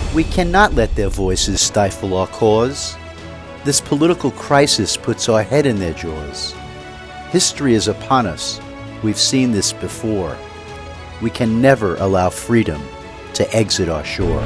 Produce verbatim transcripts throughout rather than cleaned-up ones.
We cannot let their voices stifle our cause. This political crisis puts our head in their jaws. History is upon us. We've seen this before. We can never allow freedom to exit our shore.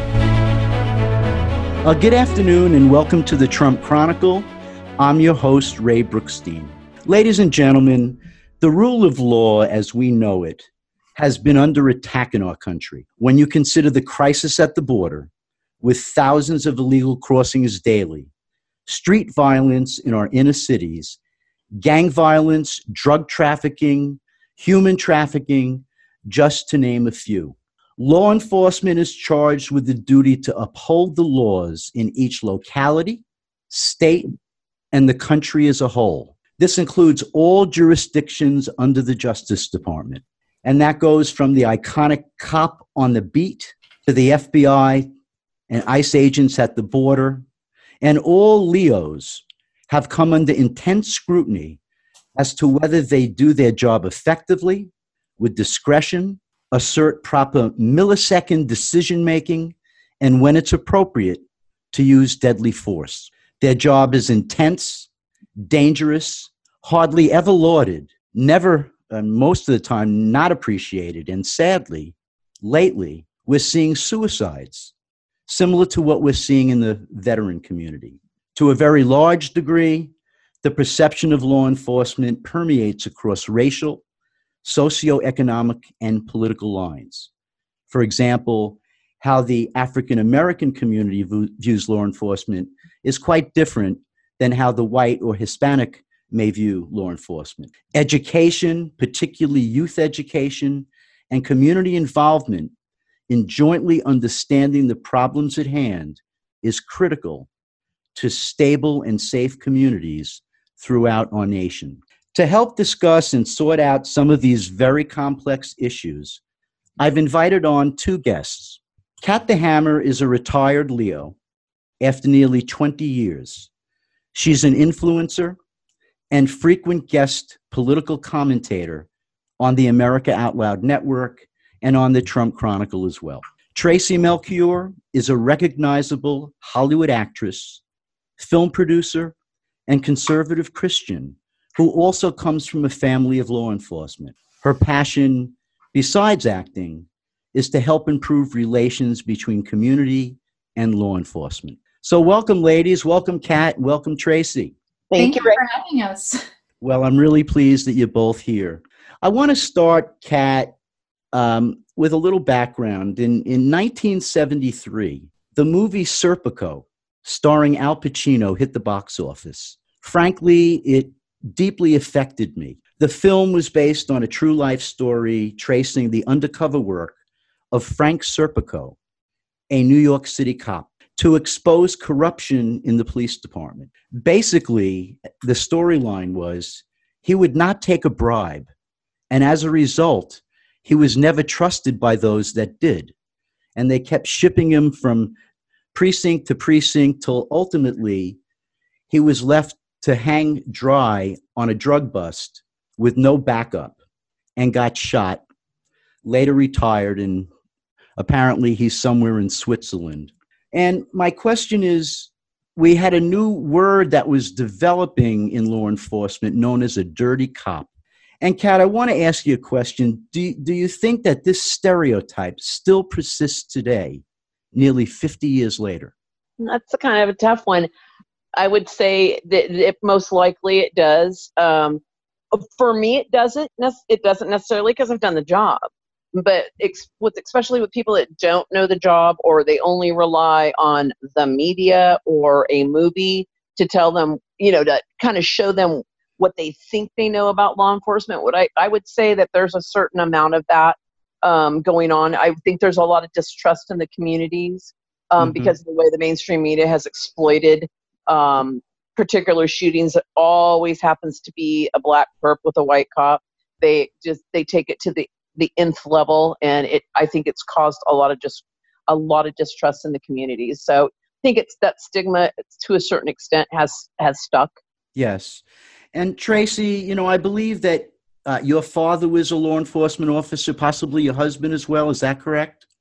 Uh, good afternoon and welcome to the Trump Chronicle. I'm your host, Ray Brookstein. Ladies and gentlemen, the rule of law as we know it has been under attack in our country. When you consider the crisis at the border, with thousands of illegal crossings daily, street violence in our inner cities, gang violence, drug trafficking, human trafficking, just to name a few. Law enforcement is charged with the duty to uphold the laws in each locality, state, and the country as a whole. This includes all jurisdictions under the Justice Department. And that goes from the iconic cop on the beat to the F B I and ICE agents at the border. And all Leos have come under intense scrutiny as to whether they do their job effectively, with discretion, assert proper millisecond decision-making, and when it's appropriate, to use deadly force. Their job is intense, dangerous, hardly ever lauded, never, and most of the time, not appreciated. And sadly, lately, we're seeing suicides, similar to what we're seeing in the veteran community. To a very large degree, the perception of law enforcement permeates across racial, socioeconomic, and political lines. For example, how the African American community v- views law enforcement is quite different than how the white or Hispanic may view law enforcement. Education, particularly youth education, and community involvement in jointly understanding the problems at hand is critical to stable and safe communities throughout our nation. To help discuss and sort out some of these very complex issues, I've invited on two guests. Kat the Hammer is a retired Leo after nearly twenty years. She's an influencer and frequent guest political commentator on the America Out Loud Network and on the Trump Chronicle as well. Tracy Melchior is a recognizable Hollywood actress, film producer, and conservative Christian who also comes from a family of law enforcement. Her passion, besides acting, is to help improve relations between community and law enforcement. So welcome, ladies. Welcome, Kat. Welcome, Tracy. Thank, Thank you for having us. Well, I'm really pleased that you're both here. I want to start, Kat, um, with a little background. In, in nineteen seventy-three, the movie Serpico, starring Al Pacino, hit the box office. Frankly, it deeply affected me. The film was based on a true life story tracing the undercover work of Frank Serpico, a New York City cop, to expose corruption in the police department. Basically, the storyline was he would not take a bribe, and as a result, he was never trusted by those that did. And they kept shipping him from precinct to precinct till ultimately he was left to hang dry on a drug bust with no backup and got shot, later retired, and apparently he's somewhere in Switzerland. And my question is, we had a new word that was developing in law enforcement known as a dirty cop. And Kat, I want to ask you a question. Do, do you think that this stereotype still persists today, nearly fifty years later? That's a kind of a tough one. I would say that it, most likely it does. Um, for me, it doesn't. It doesn't necessarily because I've done the job. But ex- with, especially with people that don't know the job or they only rely on the media or a movie to tell them, you know, to kind of show them what they think they know about law enforcement. What I, I would say that there's a certain amount of that um, going on. I think there's a lot of distrust in the communities um, mm-hmm. because of the way the mainstream media has exploited um, particular shootings. It always happens to be a black perp with a white cop. They just, they take it to the, the nth level. And it, I think it's caused a lot of just a lot of distrust in the communities. So I think it's that stigma to a certain extent has, has stuck. Yes. And Tracy, you know, I believe that uh, your father was a law enforcement officer, possibly your husband as well. Is that correct?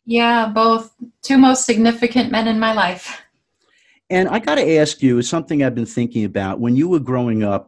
Yeah, both two most significant men in my life. And I got to ask you, it's something I've been thinking about. When you were growing up,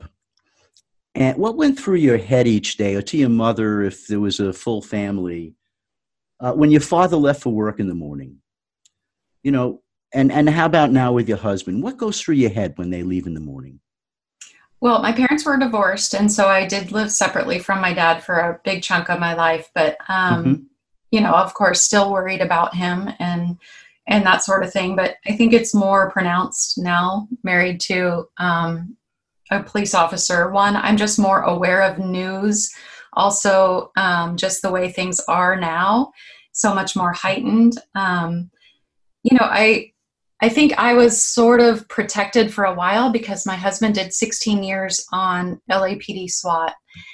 and what went through your head each day, or to your mother if there was a full family, uh, when your father left for work in the morning? You know, and, and how about now with your husband? What goes through your head when they leave in the morning? Well, my parents were divorced, and so I did live separately from my dad for a big chunk of my life. But, um, Hmm. you know, of course, still worried about him and and that sort of thing. But I think it's more pronounced now, married to um, a police officer. One, I'm just more aware of news. Also, um, just the way things are now, so much more heightened. Um, you know, I I think I was sort of protected for a while because my husband did sixteen years on L A P D SWAT,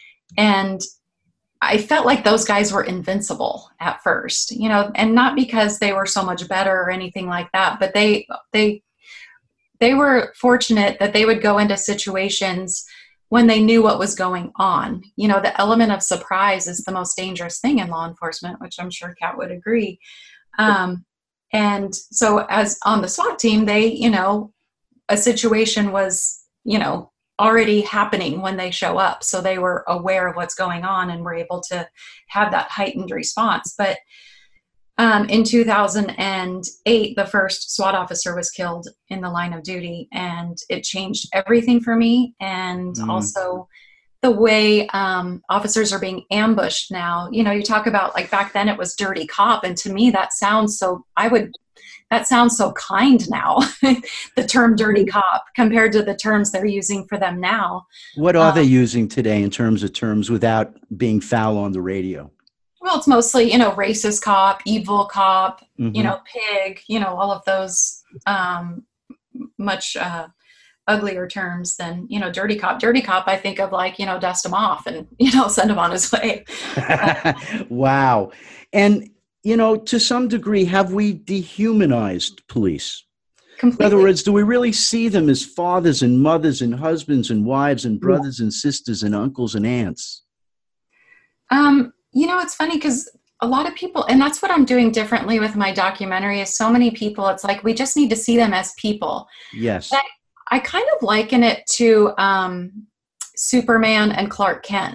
and I felt like those guys were invincible at first, you know, and not because they were so much better or anything like that, but they they they were fortunate that they would go into situations when they knew what was going on. You know, the element of surprise is the most dangerous thing in law enforcement, which I'm sure Kat would agree. Um, and so as on the SWAT team, they, you know, a situation was, you know, already happening when they show up. So they were aware of what's going on and were able to have that heightened response. But um, in two thousand eight, the first SWAT officer was killed in the line of duty, and it changed everything for me. And Mm. also the way um, officers are being ambushed now. You know, you talk about like back then it was dirty cop. And to me, that sounds so, I would, that sounds so kind now, the term dirty cop compared to the terms they're using for them now. What are they Um, using today in terms of terms without being foul on the radio? well, it's mostly, you know, racist cop, evil cop, you Hmm. know, pig, you know, all of those um, much uh, uglier terms than, you know, dirty cop. Dirty cop, I think of like, you know, dust him off and, you know, send him on his way. Uh, Wow. And, you know, to some degree, have we dehumanized police? In other completely. words, do we really see them as fathers and mothers and husbands and wives and brothers and sisters and uncles and aunts? Um, you know, it's funny because a lot of people, and that's what I'm doing differently with my documentary, is so many people, it's like we just need to see them as people. Yes. I, I kind of liken it to um, Superman and Clark Kent.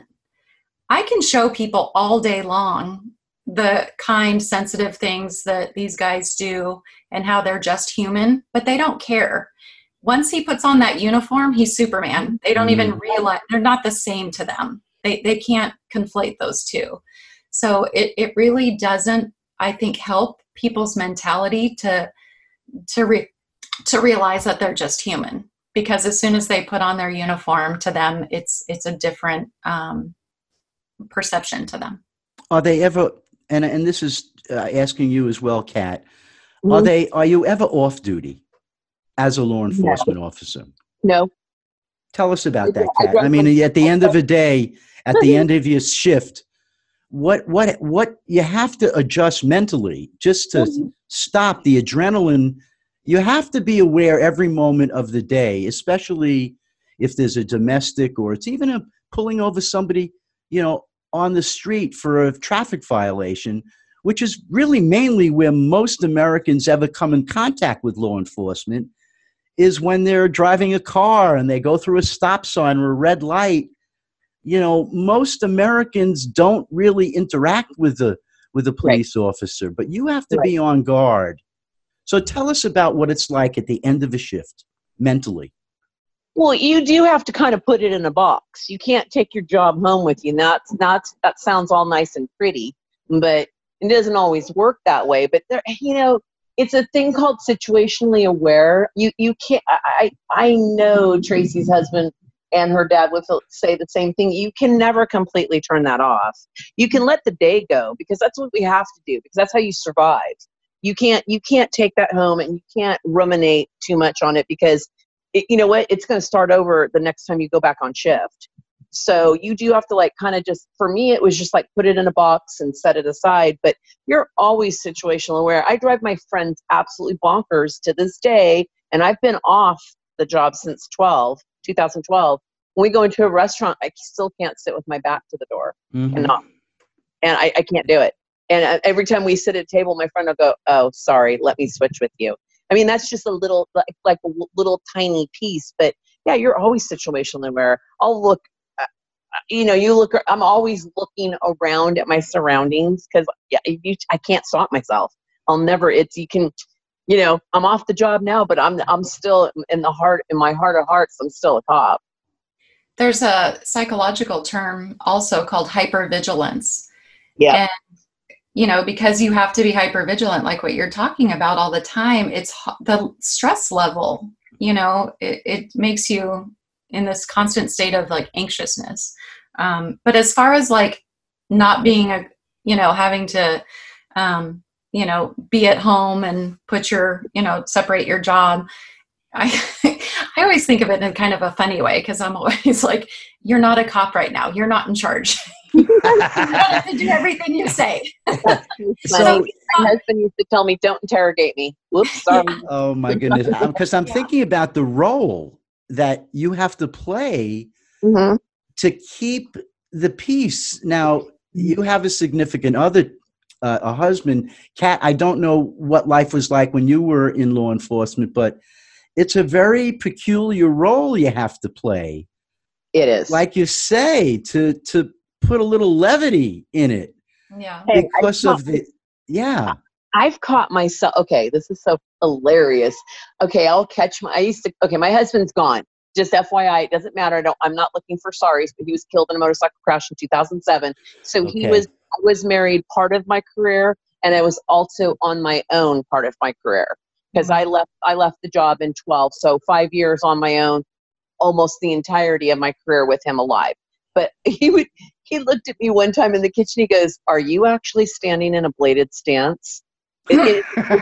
I can show people all day long the kind, sensitive things that these guys do and how they're just human, but they don't care. Once he puts on that uniform, he's Superman. They don't even Mm. realize they're not the same to them. They they can't conflate those two. So it it really doesn't, I think, help people's mentality to to re, to realize that they're just human. Because as soon as they put on their uniform, to them, it's it's a different um, perception to them. Are they ever, and, and this is uh, asking you as well, Kat, are Mhm. they, are you ever off duty as a law No, enforcement officer? no. Tell us I, about dri- that, I Kat. I drive mean, my. at the end of the day, at the end of your shift, what what what you have to adjust mentally just to stop the adrenaline. You have to be aware every moment of the day, especially if there's a domestic or it's even a pulling over somebody, you know, on the street for a traffic violation, which is really mainly where most Americans ever come in contact with law enforcement, is when they're driving a car and they go through a stop sign or a red light. You know, most Americans don't really interact with the with a Right, police officer, but you have to right. be on guard. So tell us about what it's like at the end of a shift mentally. Well, you do have to kind of put it in a box. You can't take your job home with you. Not, not, that sounds all nice and pretty, but it doesn't always work that way. But there, you know, it's a thing called situationally aware. You, you can't. I, I know Tracy's husband and her dad would say the same thing. You can never completely turn that off. You can let the day go because that's what we have to do because that's how you survive. You can't, you can't take that home and you can't ruminate too much on it because it, you know what, it's going to start over the next time you go back on shift. So you do have to like kind of just, for me it was just like put it in a box and set it aside, but you're always situational aware. I drive my friends absolutely bonkers to this day, and I've been off the job since twelve two thousand twelve. When we go into a restaurant, I still can't sit with my back to the door. Mm-hmm. Cannot. And I, I can't do it. And uh, every time we sit at a table, my friend will go, "Oh, sorry, let me switch with you." I mean, that's just a little, like, like a little tiny piece. But yeah, you're always situationally aware. I'll look, uh, you know, you look, I'm always looking around at my surroundings because yeah, you, I can't stop myself. I'll never, it's, you can, you know, I'm off the job now, but I'm, I'm still in the heart, in my heart of hearts, I'm still a cop. There's a psychological term also called hypervigilance. Yeah. And, you know, because you have to be hypervigilant, like what you're talking about all the time, it's the stress level, you know, it, it makes you in this constant state of like anxiousness. Um, but as far as like not being a, you know, having to, um, you know, be at home and put your, you know, separate your job, I I always think of it in kind of a funny way because I'm always like, you're not a cop right now. You're not in charge. You don't have to do everything you say. So my husband used to tell me, "Don't interrogate me." Whoops, sorry. Yeah. Oh my goodness. Because I'm Yeah. thinking about the role that you have to play Mm-hmm. to keep the peace. Now, you have a significant other, uh, a husband. Kat, I don't know what life was like when you were in law enforcement, but it's a very peculiar role you have to play. It is. Like you say, to to put a little levity in it. Yeah. Hey, Because I- of the, yeah. I've caught myself. Okay, this is so hilarious. Okay, I'll catch my. I used to. Okay, my husband's gone. Just F Y I, it doesn't matter. I don't. I'm not looking for sorries, but he was killed in a motorcycle crash in two thousand seven. So Okay. he was. I was married part of my career, and I was also on my own part of my career because I left. I left the job in twelve. So five years on my own, almost the entirety of my career with him alive. But he would. He looked at me one time in the kitchen. He goes, "Are you actually standing in a bladed stance?" It, it,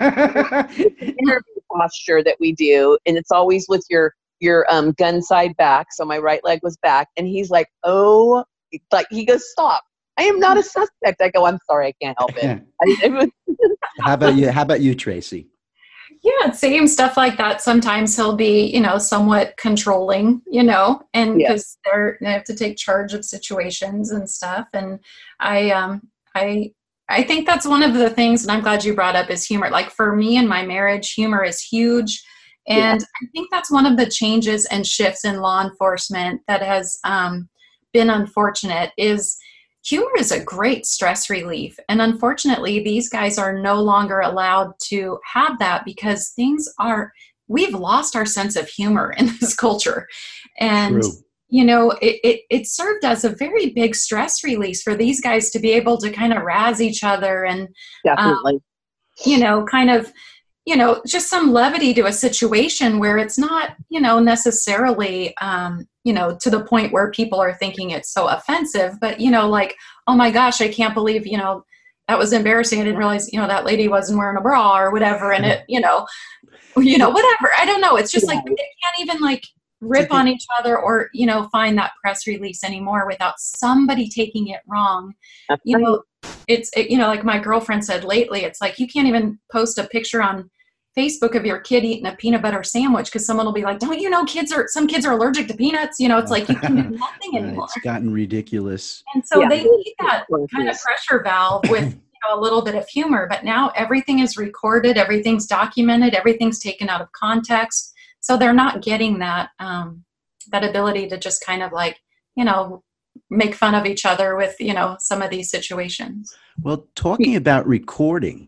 it's an interview posture that we do, and it's always with your your um, gun side back. So my right leg was back, and he's like, "Oh," like he goes, "Stop! I am not a suspect." I go, "I'm sorry, I can't help it." I, it was, How about you? How about you, Tracy? Yeah, same stuff like that. Sometimes he'll be, you know, somewhat controlling, you know, and Yeah. because they're they have to take charge of situations and stuff. And I, um, I, I think that's one of the things, and I'm glad you brought up is humor. Like for me and my marriage, humor is huge, and Yeah. I think that's one of the changes and shifts in law enforcement that has um, been unfortunate. Is humor is a great stress relief. And unfortunately, these guys are no longer allowed to have that because things are, we've lost our sense of humor in this culture. And, True. you know, it, it, it served as a very big stress release for these guys to be able to kind of razz each other and, definitely. um, you know, kind of, you know, just some levity to a situation where it's not, you know, necessarily, um, you know, to the point where people are thinking it's so offensive, but, you know, like, oh my gosh, I can't believe, you know, that was embarrassing. I didn't realize, you know, that lady wasn't wearing a bra or whatever. And it, you know, you know, whatever. I don't know. It's just like, they can't even like rip on each other or, you know, find that press release anymore without somebody taking it wrong. That's You right. know, it's, it, you know, like my girlfriend said lately, it's like, you can't even post a picture on Facebook of your kid eating a peanut butter sandwich because someone will be like, don't you know kids are, some kids are allergic to peanuts. You know, it's like you can do nothing anymore. It's gotten ridiculous. And so Yeah. they need that kind of pressure valve with, you know, a little bit of humor. But now everything is recorded, everything's documented, everything's taken out of context. So they're not getting that um, that ability to just kind of like, you know, make fun of each other with, you know, some of these situations. Well, talking about recording,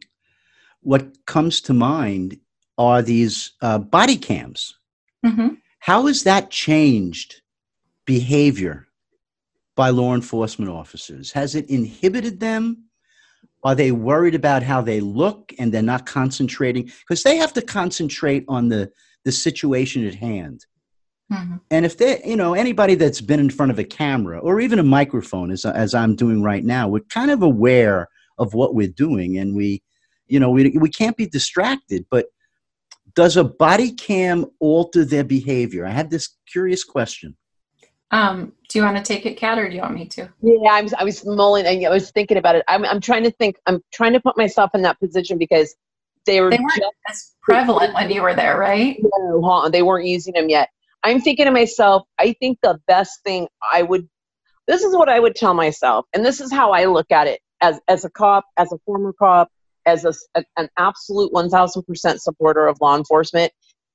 what comes to mind are these uh, body cams. Mm-hmm. How has that changed behavior by law enforcement officers? Has it inhibited them? Are they worried about how they look and they're not concentrating? Because they have to concentrate on the, the situation at hand. Mm-hmm. And if they, you know, anybody that's been in front of a camera or even a microphone, as, as I'm doing right now, we're kind of aware of what we're doing, and we, you know, we we can't be distracted. But does a body cam alter their behavior? I have this curious question. Um, do you want to take it, Kat, or do you want me to? Yeah, I was I was mulling. I was thinking about it. I'm I'm trying to think. I'm trying to put myself in that position because they were They weren't just, as prevalent when you were there, right? no, huh, they weren't using them yet. I'm thinking to myself, I think the best thing I would, this is what I would tell myself, and this is how I look at it. as as a cop, as a former cop, as a, a an absolute one thousand percent supporter of law enforcement,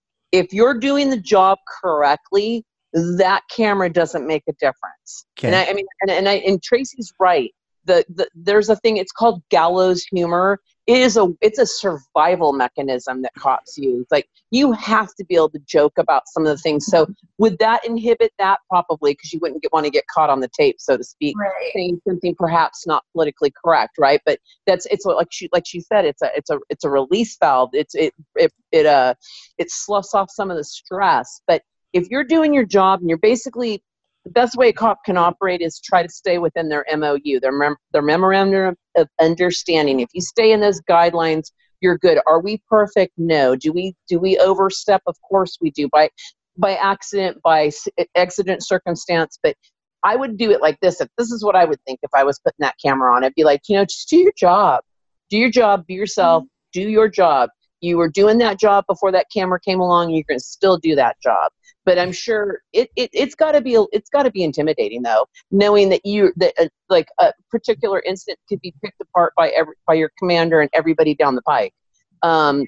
if you're doing the job correctly, that camera doesn't make a difference. Okay. And I, I mean, and, and I, and Tracy's right. The, the there's a thing. It's called gallows humor. It is a it's a survival mechanism that cops use. Like, you have to be able to joke about some of the things. So would that inhibit that? Probably, because you wouldn't get, want to get caught on the tape, so to speak, Right. saying something perhaps not politically correct, right? But that's it's like she like she said, it's a it's a it's a release valve. It's it it it uh it sloughs off some of the stress. But if you're doing your job and you're basically, the best way a cop can operate is try to stay within their M O U, their mem- their memorandum of understanding. If you stay in those guidelines, you're good. Are we perfect? No. Do we do we overstep? Of course we do, by by accident, by s- exigent circumstance. But I would do it like this. If this is what I would think if I was putting that camera on, I'd be like, you know, just do your job. Do your job. Be yourself. Do your job. You were doing that job before that camera came along. You're going to still do that job. But I'm sure it, it it's got to be it's got to be intimidating, though, knowing that you that uh, like a particular incident could be picked apart by every by your commander and everybody down the pike. Um,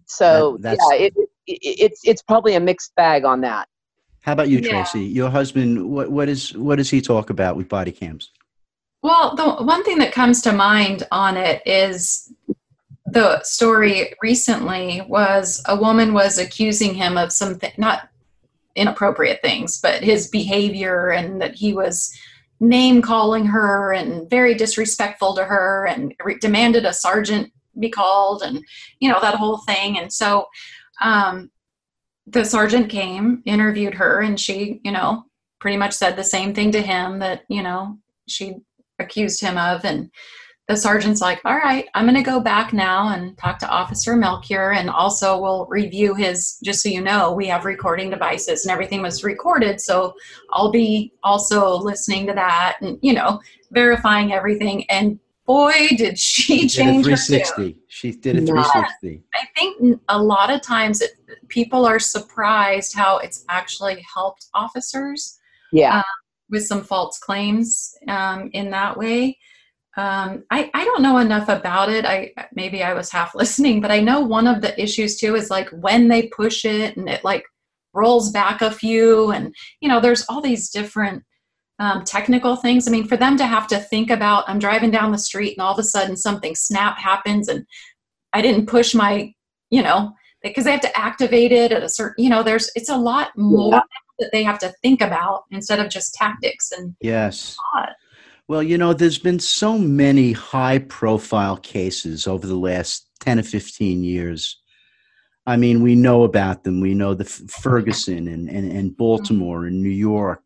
so That- that's- yeah, it, it, it's it's probably a mixed bag on that. How about you, Yeah. Tracy? Your husband, what what is what does he talk about with body cams? Well, the one thing that comes to mind on it is the story recently was a woman was accusing him of something, not inappropriate things, but his behavior, and that he was name calling her and very disrespectful to her, and re- demanded a sergeant be called, and you know, that whole thing. And so um, the sergeant came, interviewed her, and she, you know, pretty much said the same thing to him that, you know, she accused him of. And the sergeant's like, all right, I'm going to go back now and talk to Officer Melchior, and also we'll review his, just so you know, we have recording devices and everything was recorded. So I'll be also listening to that and, you know, verifying everything. And boy, did she change her three sixty. tune. She did a Yeah. three sixty. I think a lot of times it, people are surprised how it's actually helped officers Yeah. uh, with some false claims um, in that way. Um, I, I don't know enough about it. I maybe I was half listening, but I know one of the issues too is like when they push it and it like rolls back a few, and you know, there's all these different um, technical things. I mean, for them to have to think about, I'm driving down the street and all of a sudden something snap happens and I didn't push my, you know, because they have to activate it at a certain, you know, there's, it's a lot more Yeah. that they have to think about instead of just tactics. And Yes. God. Well, you know, there's been so many high-profile cases over the last ten or fifteen years. I mean, we know about them. We know the F- Ferguson and, and, and Baltimore and New York.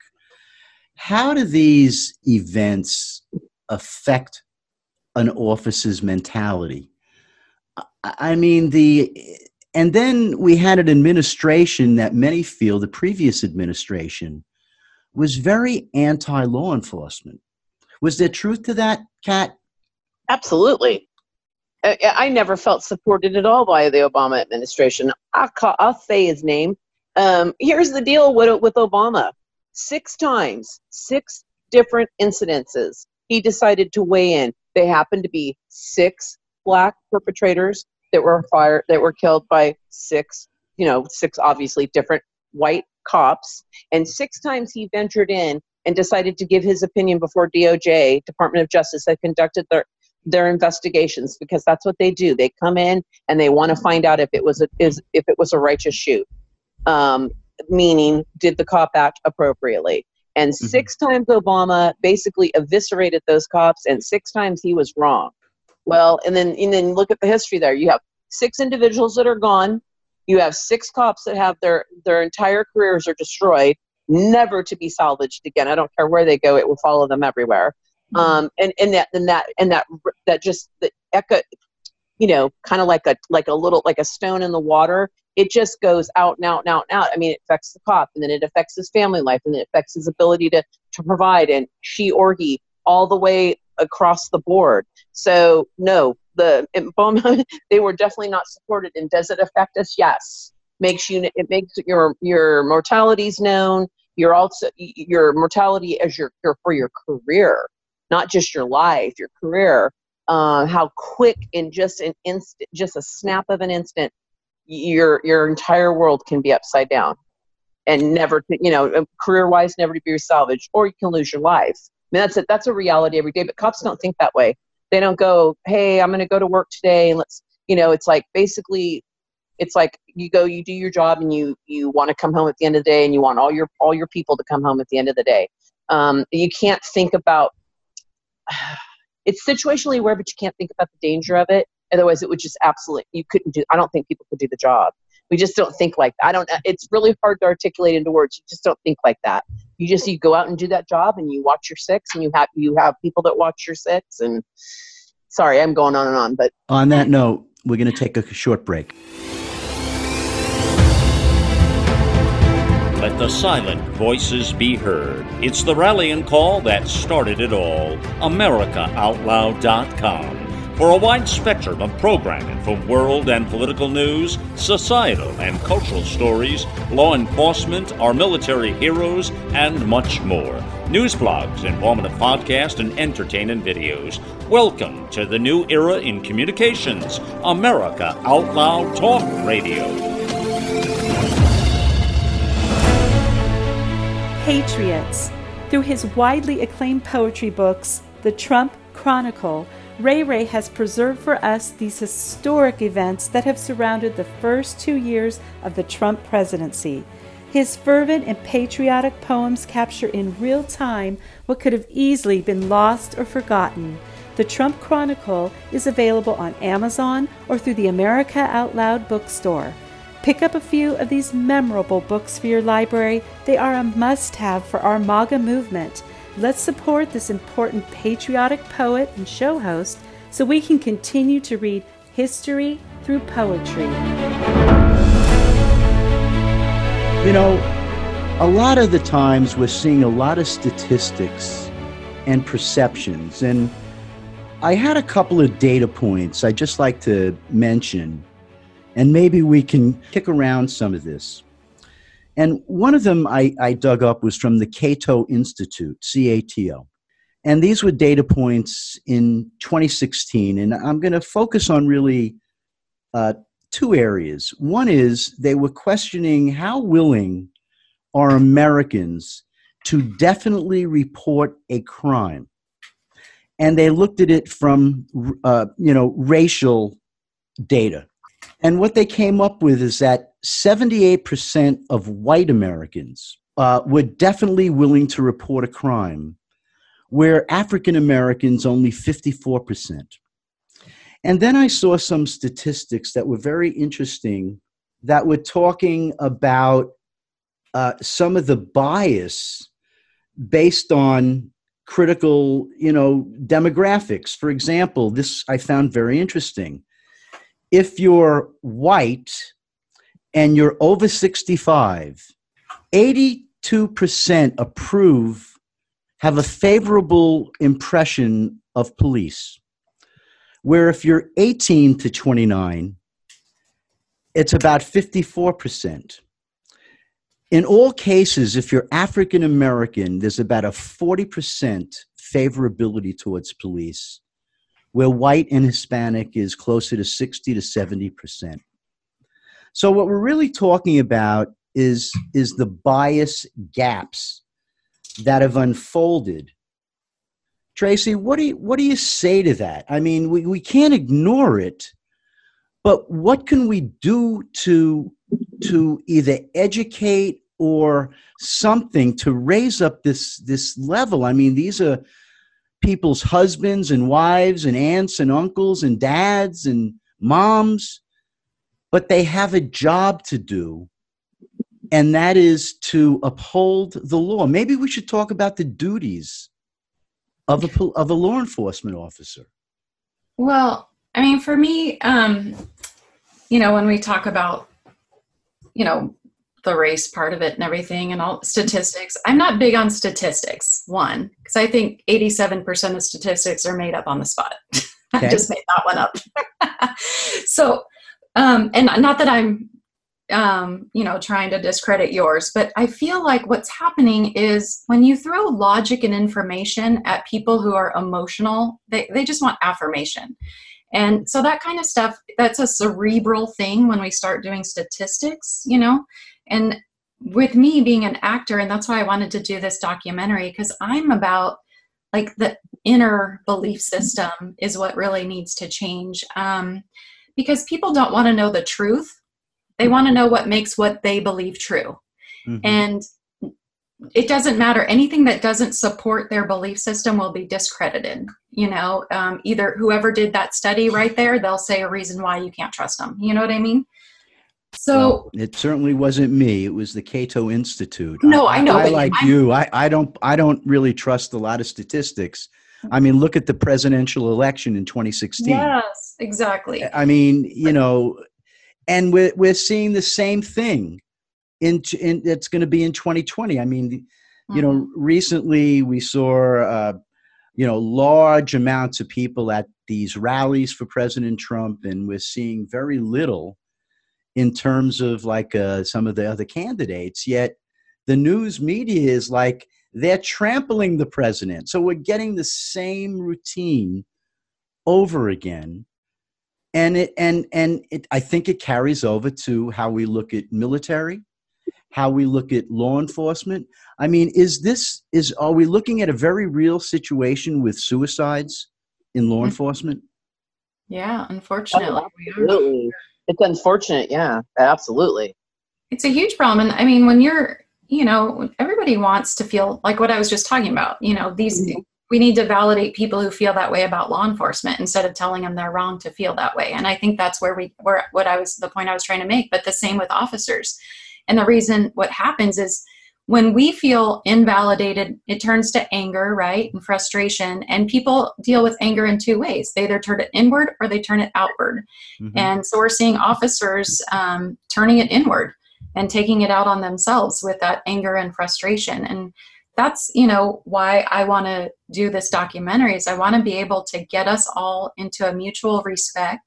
How do these events affect an officer's mentality? I, I mean, the and then we had an administration that many feel, the previous administration, was very anti-law enforcement. Was there truth to that, Kat? Absolutely. I, I never felt supported at all by the Obama administration. I'll, call, I'll say his name. Um, here's the deal with, with Obama. Six times, six different incidences, he decided to weigh in. They happened to be six black perpetrators that were fired, that were killed by six, you know, six obviously different white cops. And six times he ventured in and decided to give his opinion before D O J, Department of Justice, that conducted their their investigations, because that's what they do. They come in and they want to find out if it was a, is if it was a righteous shoot, um, meaning did the cop act appropriately. And Mhm. six times Obama basically eviscerated those cops, and six times he was wrong. Well, and then and then look at the history there. You have six individuals that are gone. You have six cops that have their their entire careers are destroyed, never to be salvaged again. I don't care where they go; it will follow them everywhere. Um, and and that and that and that that just the echo, you know, kind of like a like a little like a stone in the water. It just goes out and out and out and out. I mean, it affects the cop, and then it affects his family life, and then it affects his ability to to provide, and she or he, all the way across the board. So no, the Obama, they were definitely not supported. And does it affect us? Yes. Makes you it makes your your mortalities known. You're also your mortality as your, your for your career, not just your life, your career, uh, how quick in just an instant, just a snap of an instant, your your entire world can be upside down, and never, to, you know, career-wise, never to be salvaged, or you can lose your life. I mean, that's a, that's a reality every day. But cops don't think that way. They don't go, "Hey, I'm going to go to work today, and let's," you know. It's like basically, it's like you go, you do your job, and you you want to come home at the end of the day, and you want all your all your people to come home at the end of the day. Um, you can't think about. It's situationally aware, but you can't think about the danger of it. Otherwise, it would just absolutely, you couldn't do, I don't think people could do the job. We just don't think like that. I don't, it's really hard to articulate into words. You just don't think like that. You just, you go out and do that job, and you watch your six, and you have, you have people that watch your six. And sorry, I'm going on and on, but. On that note, we're going to take a short break. Let the silent voices be heard. It's the rallying call that started it all. America Out Loud dot com. For a wide spectrum of programming from world and political news, societal and cultural stories, law enforcement, our military heroes, and much more. News blogs, informative podcasts, and entertaining videos. Welcome to the new era in communications. America Out Loud Talk Radio. Patriots. Through his widely acclaimed poetry books, The Trump Chronicle, Ray Ray has preserved for us these historic events that have surrounded the first two years of the Trump presidency. His fervent and patriotic poems capture in real time what could have easily been lost or forgotten. The Trump Chronicle is available on Amazon or through the America Out Loud bookstore. Pick up a few of these memorable books for your library. They are a must-have for our MAGA movement. Let's support this important patriotic poet and show host so we can continue to read history through poetry. You know, a lot of the times we're seeing a lot of statistics and perceptions, and I had a couple of data points I'd just like to mention, and maybe we can kick around some of this. And one of them I, I dug up was from the Cato Institute, C A T O. And these were data points in twenty sixteen. And I'm going to focus on really uh, two areas. One is they were questioning how willing are Americans to definitely report a crime. And they looked at it from, uh, you know, racial data. And what they came up with is that seventy-eight percent of white Americans uh, were definitely willing to report a crime, where African Americans only fifty-four percent. And then I saw some statistics that were very interesting that were talking about uh, some of the bias based on critical, you know, demographics. For example, this I found very interesting. If you're white and you're over sixty-five, eighty-two percent approve, have a favorable impression of police. Where if you're eighteen to twenty-nine, it's about fifty-four percent. In all cases, if you're African American, there's about a forty percent favorability towards police, where white and Hispanic is closer to sixty to seventy percent. So what we're really talking about is, is the bias gaps that have unfolded. Tracy, what do you, what do you say to that? I mean, we, we can't ignore it, but what can we do to, to either educate or something to raise up this, this level? I mean, these are people's husbands and wives and aunts and uncles and dads and moms, but they have a job to do, and that is to uphold the law. Maybe we should talk about the duties of a, of a law enforcement officer. Well, I mean, for me, um, you know, when we talk about, you know, the race part of it and everything and all statistics, I'm not big on statistics, one, because I think eighty-seven percent of statistics are made up on the spot. Okay. I just made that one up. So, um, and not that I'm um, you know, trying to discredit yours. But I feel like what's happening is when you throw logic and information at people who are emotional, they, they just want affirmation. And so that kind of stuff, that's a cerebral thing when we start doing statistics, you know, and with me being an actor, and that's why I wanted to do this documentary, because I'm about like the inner belief system is what really needs to change. Um, because people don't want to know the truth. They want to know what makes what they believe true. Mm-hmm. And it doesn't matter. Anything that doesn't support their belief system will be discredited. You know, um, either whoever did that study right there, they'll say a reason why you can't trust them. You know what I mean? So well, it certainly wasn't me. It was the Cato Institute. No, I, I know. I, I like I'm, you. I, I don't. I don't really trust a lot of statistics. I mean, look at the presidential election in twenty sixteen. Yes, exactly. I mean, you know, and we're we're seeing the same thing. In, in it's going to be in twenty twenty. I mean, mm-hmm. you know, recently we saw, uh, you know, large amounts of people at these rallies for President Trump, and we're seeing very little in terms of like uh, some of the other candidates. Yet the news media is like they're trampling the president. So we're getting the same routine over again. And it and and it, I think it carries over to how we look at military, how we look at law enforcement. I mean, is this, is, are we looking at a very real situation with suicides in law enforcement? Yeah, unfortunately. Oh, absolutely. It's unfortunate. Yeah, absolutely. It's a huge problem. And I mean, when you're, you know, everybody wants to feel like what I was just talking about, you know, these, mm-hmm. we need to validate people who feel that way about law enforcement instead of telling them they're wrong to feel that way. And I think that's where we, where, what I was, the point I was trying to make, but the same with officers. And the reason what happens is when we feel invalidated, it turns to anger, right? And frustration. And people deal with anger in two ways. They either turn it inward or they turn it outward. Mm-hmm. And so we're seeing officers um, turning it inward and taking it out on themselves with that anger and frustration. And that's, you know, why I want to do this documentary is I want to be able to get us all into a mutual respect,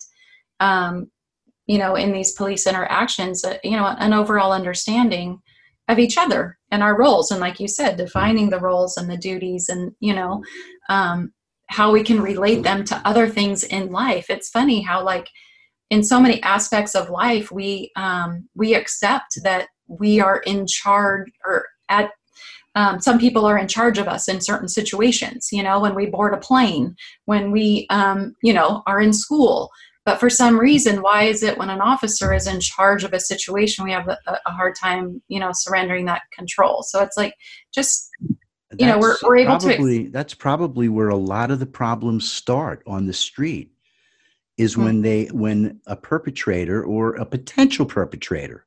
um, you know, in these police interactions, uh, you know, an overall understanding of each other and our roles. And like you said, defining the roles and the duties and, you know, um, how we can relate them to other things in life. It's funny how like in so many aspects of life, we, um, we accept that we are in charge or at, um, some people are in charge of us in certain situations, you know, when we board a plane, when we, um, you know, are in school. But for some reason, why is it when an officer is in charge of a situation, we have a, a hard time, you know, surrendering that control? So it's like, just, you that's know, we're, we're able probably, to. That's probably where a lot of the problems start on the street is mm-hmm. when they, when a perpetrator or a potential perpetrator,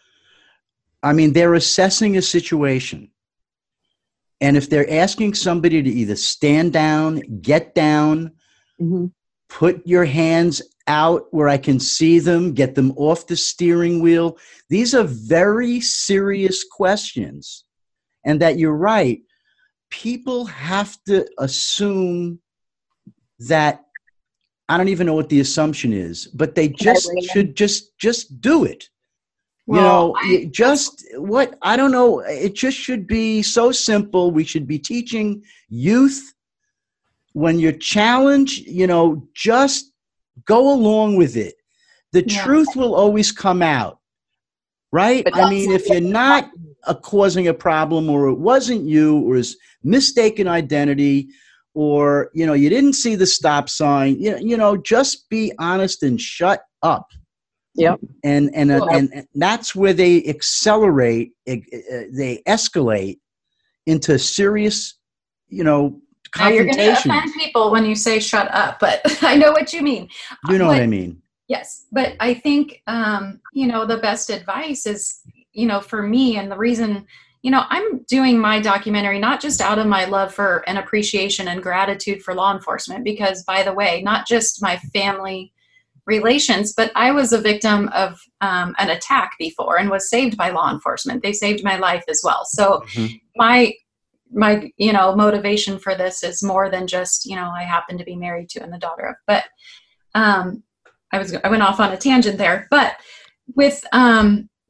I mean, they're assessing a situation. And if they're asking somebody to either stand down, get down, mm-hmm. put your hands out where I can see them, get them off the steering wheel. These are very serious questions. And that you're right, people have to assume that, I don't even know what the assumption is, but they just should just, just do it. Well, you know, I, just what, I don't know, it just should be so simple. We should be teaching youth when you're challenged, you know, just go along with it. The yeah. truth will always come out, right? But I mean, if you're not uh, causing a problem or it wasn't you or is mistaken identity or, you know, you didn't see the stop sign, you, you know, just be honest and shut up. Yep. And, and, well, and, and that's where they accelerate, uh, they escalate into serious, you know, now you're going to offend people when you say shut up, but I know what you mean. You know but, what I mean? Yes. But I think, um, you know, the best advice is, you know, for me and the reason, you know, I'm doing my documentary, not just out of my love for and appreciation and gratitude for law enforcement, because by the way, not just my family relations, but I was a victim of um, an attack before and was saved by law enforcement. They saved my life as well. So mm-hmm. my, my, you know, motivation for this is more than just, you know, I happen to be married to and the daughter of, but, um, I was, I went off on a tangent there, but with, um,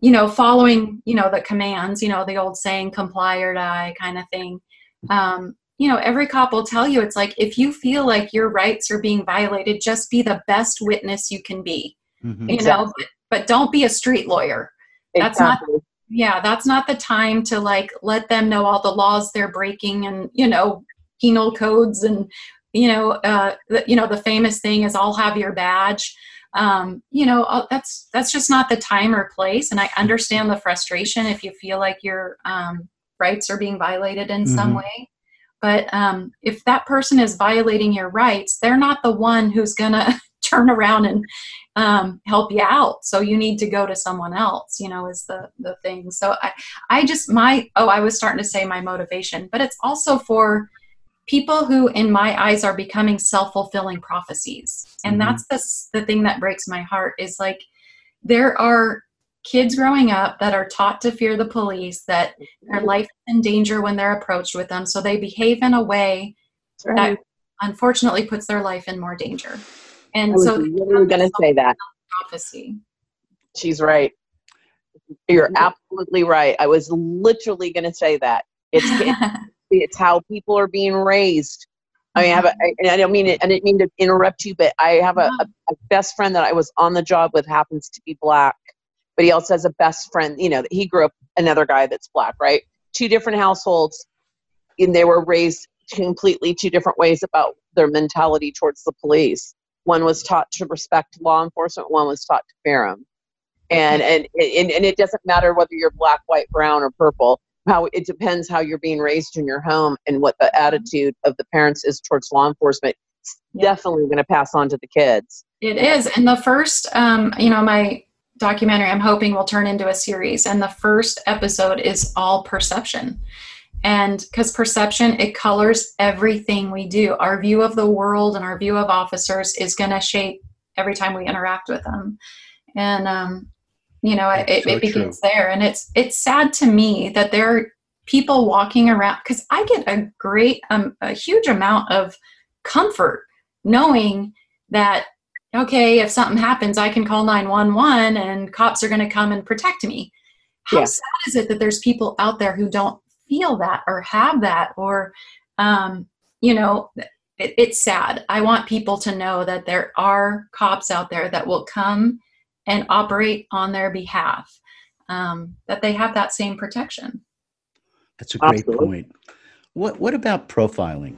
you know, following, you know, the commands, you know, the old saying, comply or die kind of thing. Um, you know, every cop will tell you, it's like, if you feel like your rights are being violated, just be the best witness you can be, Mm-hmm. you Exactly. know, but, but don't be a street lawyer. That's not, Exactly. yeah, that's not the time to like, let them know all the laws they're breaking and, you know, penal codes and, you know, uh, the, you know, the famous thing is I'll have your badge. Um, you know, uh, that's, that's just not the time or place. And I understand the frustration if you feel like your um, rights are being violated in Mm-hmm. some way. But um, if that person is violating your rights, they're not the one who's going to turn around and um, help you out. So you need to go to someone else, you know, is the, the thing. So I, I just, my, oh, I was starting to say my motivation, but it's also for people who in my eyes are becoming self-fulfilling prophecies. And Mm-hmm. that's the, the thing that breaks my heart is like, there are kids growing up that are taught to fear the police, that their life is in danger when they're approached with them. So they behave in a way That's right. that unfortunately puts their life in more danger. I And was so literally going to say that. prophecy. She's right. You're absolutely right. I was literally going to say that. It's, it's it's how people are being raised. I mean, I have a, I, and I don't mean it, I didn't mean to interrupt you, but I have a, a, a best friend that I was on the job with, happens to be black, but he also has a best friend, you know, he grew up, another guy that's black, right? Two different households, and they were raised completely two different ways about their mentality towards the police. One was taught to respect law enforcement. One was taught to fear them. And, and, and, and it doesn't matter whether you're black, white, brown, or purple. How it depends how you're being raised in your home and what the attitude of the parents is towards law enforcement. It's Yeah. definitely going to pass on to the kids. It is. And the first, um, you know, my documentary, I'm hoping will turn into a series. And the first episode is all perception. And because perception, it colors everything we do. Our view of the world and our view of officers is going to shape every time we interact with them. And, um, you know, it, So it begins true. there. And it's, it's sad to me that there are people walking around, because I get a great, um, a huge amount of comfort knowing that, okay, if something happens, I can call nine one one and cops are going to come and protect me. How Yeah. sad is it that there's people out there who don't feel that or have that, or, um, you know, it, it's sad. I want people to know that there are cops out there that will come and operate on their behalf, um, that they have that same protection. That's a great Absolutely. point. What What about profiling?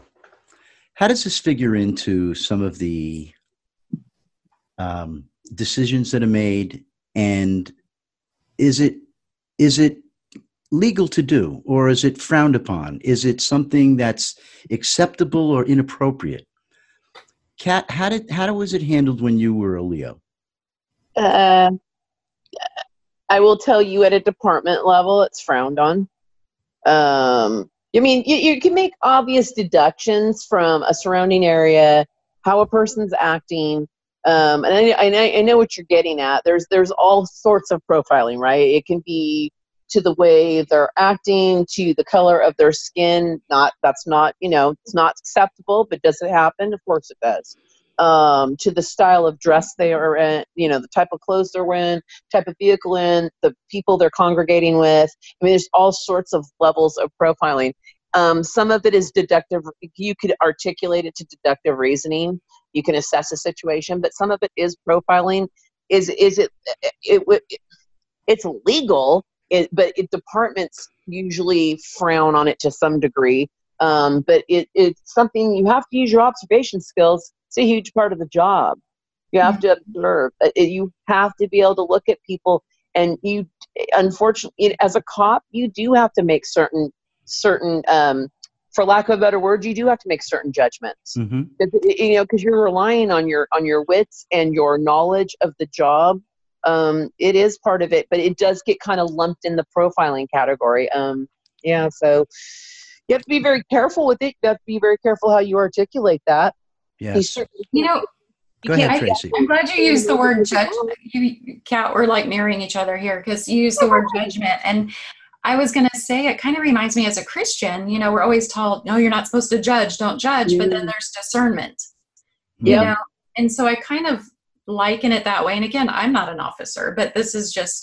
How does this figure into some of the um, decisions that are made, and is it is it legal to do, or is it frowned upon? Is it something that's acceptable or inappropriate? Kat, how did how was it handled when you were a Leo? Uh, I will tell you, at a department level, it's frowned on. Um, I mean, you, you can make obvious deductions from a surrounding area, how a person's acting. Um, and I, I, I know what you're getting at. There's, there's all sorts of profiling, right? It can be to the way they're acting, to the color of their skin. Not, that's not, you know, it's not acceptable, but does it happen? Of course it does. Um, to the style of dress they are in, you know, the type of clothes they're in, type of vehicle in, the people they're congregating with. I mean, there's all sorts of levels of profiling. Um, some of it is deductive. You could articulate it to deductive reasoning. You can assess a situation, but some of it is profiling. Is is it? It, it, it it's legal, it, but it, departments usually frown on it to some degree. Um, but it, it's something you have to use your observation skills. It's a huge part of the job. You have to observe. You have to be able to look at people, and you, unfortunately, as a cop, you do have to make certain, certain, um, for lack of a better word, you do have to make certain judgments. Mm-hmm. You know, because you're relying on your on your wits and your knowledge of the job. Um, it is part of it, but it does get kind of lumped in the profiling category. Um, yeah, so you have to be very careful with it. You have to be very careful how you articulate that. Yes. You know, Go ahead, I, Tracy. I'm glad you used the word judge. You, Kat, we're like mirroring each other here because you use the word judgment. And I was going to say, it kind of reminds me as a Christian, you know, we're always told, no, you're not supposed to judge, don't judge. Mm. But then there's discernment, Yeah. you know? And so I kind of liken it that way. And again, I'm not an officer, but this is just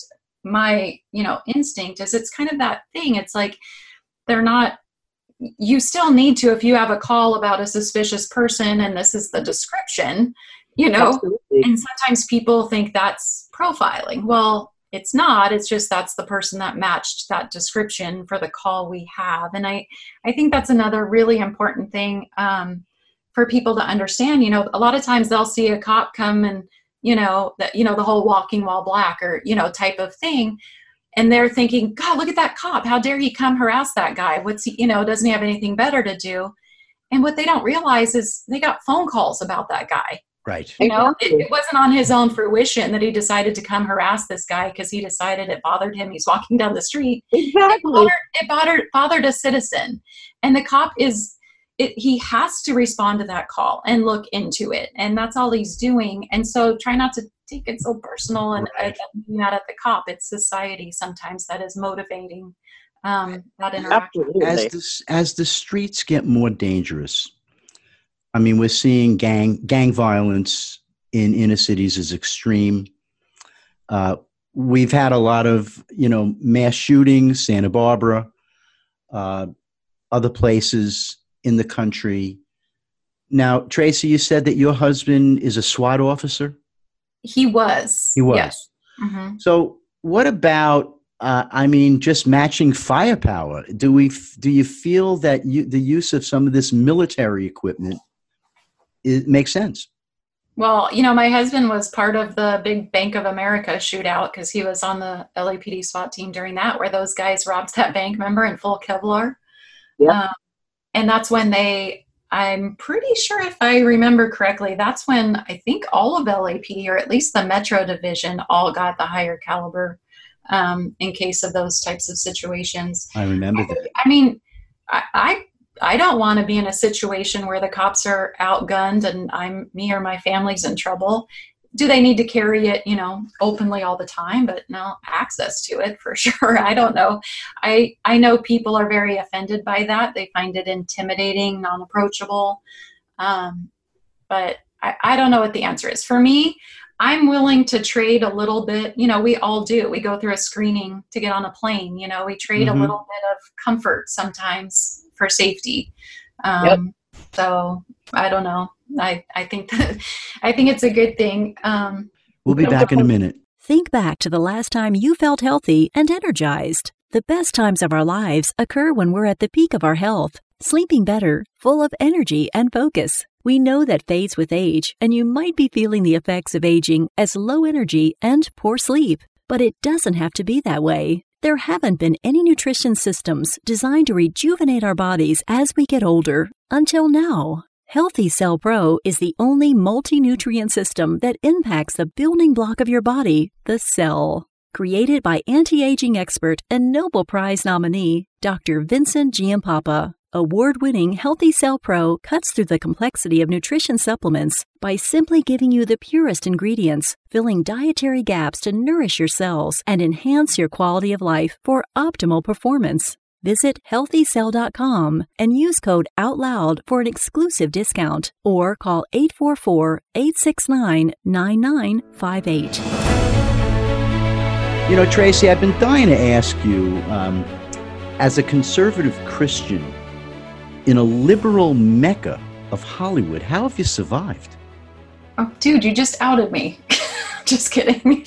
my, you know, instinct is it's kind of that thing. It's like, they're not, you still need to, if you have a call about a suspicious person and this is the description, you know, Absolutely. and sometimes people think that's profiling. Well, it's not, it's just, that's the person that matched that description for the call we have. And I, I think that's another really important thing, um, for people to understand. You know, a lot of times they'll see a cop come and, you know, that, you know, the whole walking while black or, you know, type of thing. And they're thinking, God, look at that cop. How dare he come harass that guy? What's he, you know, doesn't he have anything better to do? And what they don't realize is they got phone calls about that guy. Right. You know, Exactly. it, it wasn't on his own fruition that he decided to come harass this guy because he decided it bothered him. He's walking down the street. Exactly. It bothered, it bothered, bothered a citizen. And the cop is, it, he has to respond to that call and look into it. And that's all he's doing. And so try not to take it so personal and Right. uh, not at the cop. It's society sometimes that is motivating um, that interaction. Absolutely. As the, as the streets get more dangerous, I mean, we're seeing gang gang violence in inner cities is extreme. Uh, we've had a lot of, you know, mass shootings, Santa Barbara, uh, other places in the country. Now, Tracy, you said that your husband is a SWAT officer? He was. He was. Yes. Mm-hmm. So what about, uh, I mean, just matching firepower? Do we, do you feel that you, the use of some of this military equipment, it makes sense? Well, you know, my husband was part of the big Bank of America shootout because he was on the L A P D SWAT team during that, where those guys robbed that bank, remember, in full Kevlar. Yeah. Um, and that's when they, I'm pretty sure if I remember correctly, that's when I think all of L A P D, or at least the Metro Division, all got the higher caliber um, in case of those types of situations. I remember that. I mean, I, I I don't want to be in a situation where the cops are outgunned and I'm me or my family's in trouble. Do they need to carry it, you know, openly all the time? But no, access to it for sure. I don't know. I I know people are very offended by that. They find it intimidating, non-approachable. Um, but I, I don't know what the answer is. For me, I'm willing to trade a little bit. You know, we all do. We go through a screening to get on a plane. You know, we trade Mhm. a little bit of comfort sometimes for safety. Um, Yep. So I don't know. I, I think that I think it's a good thing. Um, We'll be back in a minute. Think back to the last time you felt healthy and energized. The best times of our lives occur when we're at the peak of our health, sleeping better, full of energy and focus. We know that fades with age, and you might be feeling the effects of aging as low energy and poor sleep. But it doesn't have to be that way. There haven't been any nutrition systems designed to rejuvenate our bodies as we get older until now. Healthy Cell Pro is the only multi-nutrient system that impacts the building block of your body, the cell. Created by anti-aging expert and Nobel Prize nominee, Doctor Vincent Giampapa, award-winning Healthy Cell Pro cuts through the complexity of nutrition supplements by simply giving you the purest ingredients, filling dietary gaps to nourish your cells and enhance your quality of life for optimal performance. Visit healthy cell dot com and use code OUTLOUD for an exclusive discount, or call eight four four, eight six nine, nine nine five eight. You know, Tracy, I've been dying to ask you, um, as a conservative Christian in a liberal mecca of Hollywood, how have you survived? oh, dude, you just outed me. Just kidding.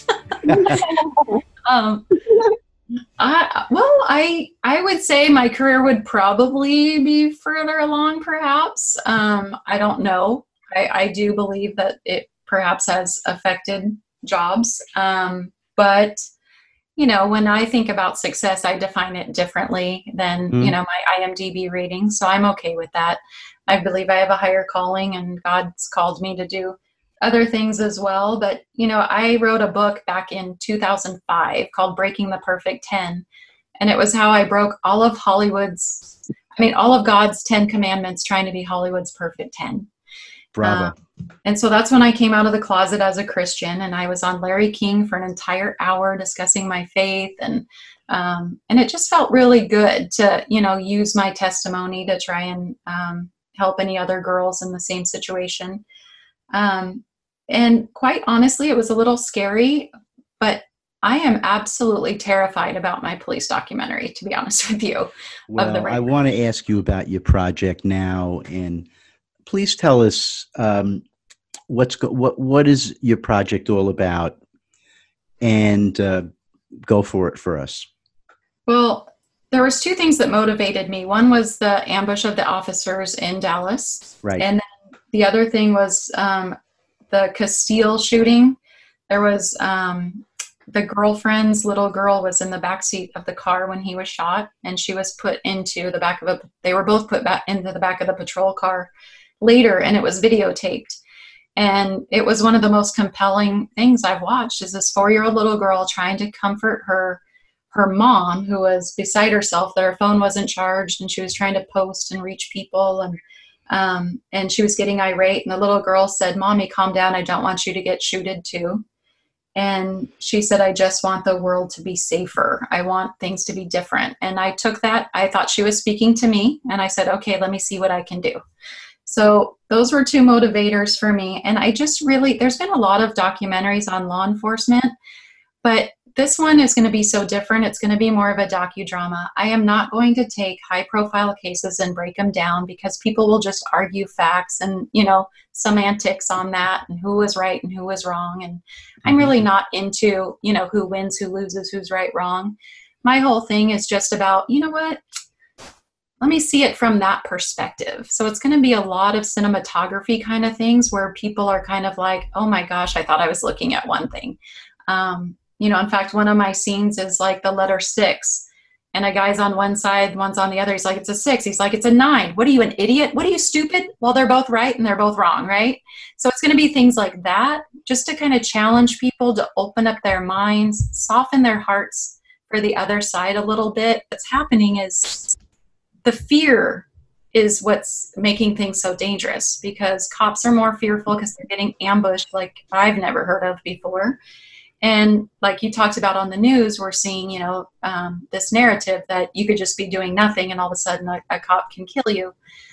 um, I, well, I I would say my career would probably be further along, perhaps. Um, I don't know. I, I do believe that it perhaps has affected jobs. Um, but, you know, when I think about success, I define it differently than, Mm. you know, my I M D B rating. So I'm okay with that. I believe I have a higher calling and God's called me to do other things as well. But, you know, I wrote a book back in two thousand five called Breaking the Perfect ten. And it was how I broke all of Hollywood's, I mean, all of God's ten commandments trying to be Hollywood's perfect ten. Bravo. Um, and so that's when I came out of the closet as a Christian, and I was on Larry King for an entire hour discussing my faith. And, um, and it just felt really good to, you know, use my testimony to try and um, help any other girls in the same situation. Um, and quite honestly, it was a little scary, but I am absolutely terrified about my police documentary, to be honest with you. Well, I want to ask you about your project now, and please tell us um, what's go- what what is your project all about, and uh, go for it for us. Well, there was two things that motivated me. One was the ambush of the officers in Dallas, Right, and then the other thing was um, the Castile shooting. There was um, the girlfriend's little girl was in the backseat of the car when he was shot, and she was put into the back of a, they were both put back into the back of the patrol car later, and it was videotaped. And it was one of the most compelling things I've watched, is this four-year-old little girl trying to comfort her, her mom, who was beside herself, that her phone wasn't charged, and she was trying to post and reach people, and um, and she was getting irate, and the little girl said, "Mommy, calm down. I don't want you to get shooted too." And she said, "I just want the world to be safer. I want things to be different." And I took that. I thought she was speaking to me. And I said, okay, let me see what I can do. So those were two motivators for me. And I just really, there's been a lot of documentaries on law enforcement, but this one is going to be so different. It's going to be more of a docudrama. I am not going to take high profile cases and break them down, because people will just argue facts and, you know, semantics on that, and who was right and who was wrong. And I'm really not into, you know, who wins, who loses, who's right, wrong. My whole thing is just about, you know what, let me see it from that perspective. So it's going to be a lot of cinematography kind of things where people are kind of like, oh my gosh, I thought I was looking at one thing. Um, You know, in fact, one of my scenes is like the letter six, and a guy's on one side, one's on the other. He's like, it's a six. He's like, it's a nine. What are you, an idiot? What are you, stupid? Well, they're both right and they're both wrong, right? So it's going to be things like that, just to kind of challenge people to open up their minds, soften their hearts for the other side a little bit. What's happening is the fear is what's making things so dangerous, because cops are more fearful because they're getting ambushed like I've never heard of before. And like you talked about on the news, we're seeing, you know, um, this narrative that you could just be doing nothing and all of a sudden a, a cop can kill you.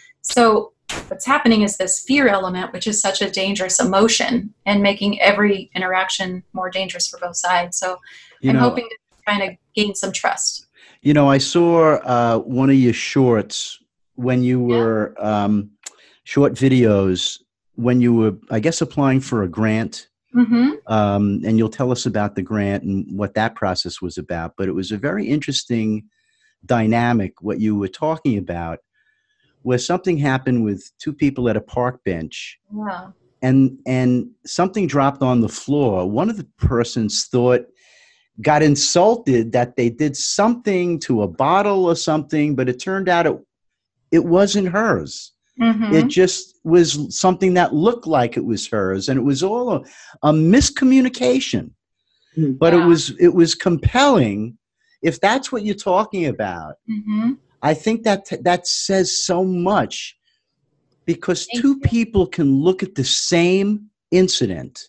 So what's happening is this fear element, which is such a dangerous emotion, and making every interaction more dangerous for both sides. So you I'm know, hoping to kind of gain some trust. You know, I saw uh, one of your shorts when you were yeah. um, short videos when you were, I guess, applying for a grant. Mm-hmm. Um, and you'll tell us about the grant and what that process was about. But it was a very interesting dynamic, what you were talking about, where something happened with two people at a park bench. Yeah. And, and something dropped on the floor. One of the persons thought, got insulted that they did something to a bottle or something, but it turned out it, it wasn't hers. Mm-hmm. It just was something that looked like it was hers, and it was all a, a miscommunication. Mm-hmm. But yeah. it was it was compelling. If that's what you're talking about, mm-hmm. I think that that says so much, because Thank two you. people can look at the same incident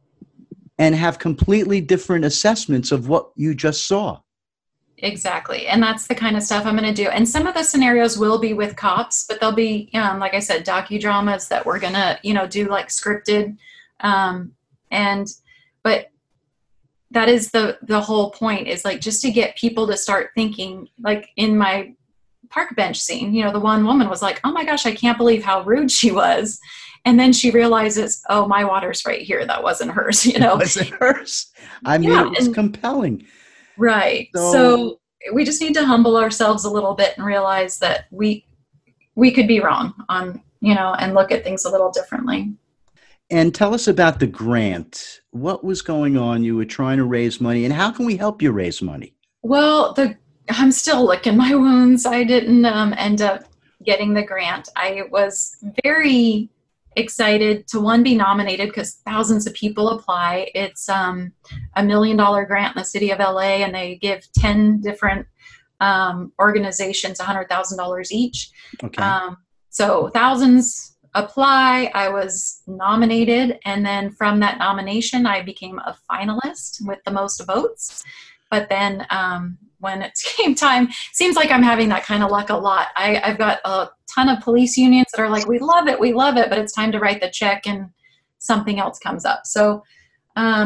and have completely different assessments of what you just saw. Exactly. And that's the kind of stuff I'm going to do. And some of the scenarios will be with cops, but they'll be, um, like I said, docudramas that we're going to, you know, do like scripted. Um, and, but that is the, the whole point, is like, just to get people to start thinking, like in my park bench scene, you know, the one woman was like, oh my gosh, I can't believe how rude she was. And then she realizes, oh, my water's right here. That wasn't hers, you know. It wasn't hers. I mean, yeah, it was and, compelling. Right. So, so we just need to humble ourselves a little bit and realize that we we could be wrong on, you know, and look at things a little differently. And tell us about the grant. What was going on? You were trying to raise money, and how can we help you raise money? Well, the I'm still licking my wounds. I didn't um, end up getting the grant. I was very excited to, one, be nominated, because thousands of people apply. It's um, a million dollar grant in the city of L A, and they give ten different um, organizations one hundred thousand dollars each. Okay. Um, so thousands apply. I was nominated, and then from that nomination, I became a finalist with the most votes. But then um, when it came time, seems like I'm having that kind of luck a lot. I, I've got a ton of police unions that are like, we love it, we love it, but it's time to write the check and something else comes up. So um,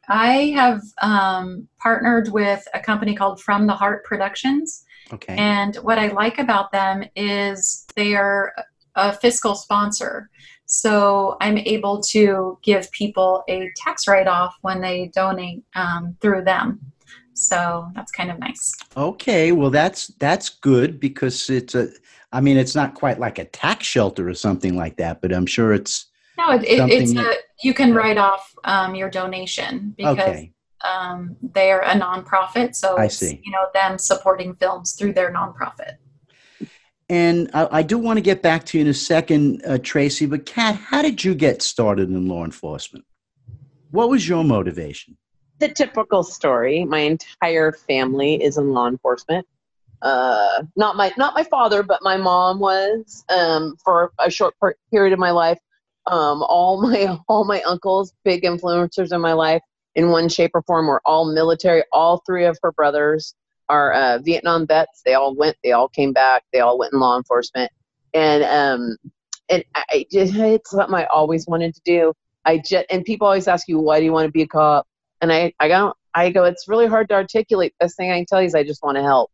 I have um, partnered with a company called From the Heart Productions. Okay. And what I like about them is they are a fiscal sponsor. So I'm able to give people a tax write-off when they donate um, through them. So that's kind of nice. Okay, well that's that's good because it's a. I mean, it's not quite like a tax shelter or something like that, but I'm sure it's. No, it, it, it's that, a, you can write off um, your donation because okay. um, they're a nonprofit. So I it's, see. you know, them supporting films through their nonprofit. And I, I do want to get back to you in a second, uh, Tracy, but Kat, how did you get started in law enforcement? What was your motivation? The typical story. My entire family is in law enforcement. Uh, not my not my father, but my mom was um, for a short per- period of my life. Um, all my all my uncles, big influencers in my life, in one shape or form, were all military. All three of her brothers are uh, Vietnam vets. They all went. They all came back. They all went in law enforcement. And um, and I just it's something I always wanted to do. I just and people always ask you, why do you want to be a cop? And I I go I go. It's really hard to articulate. Best thing I can tell you is I just want to help.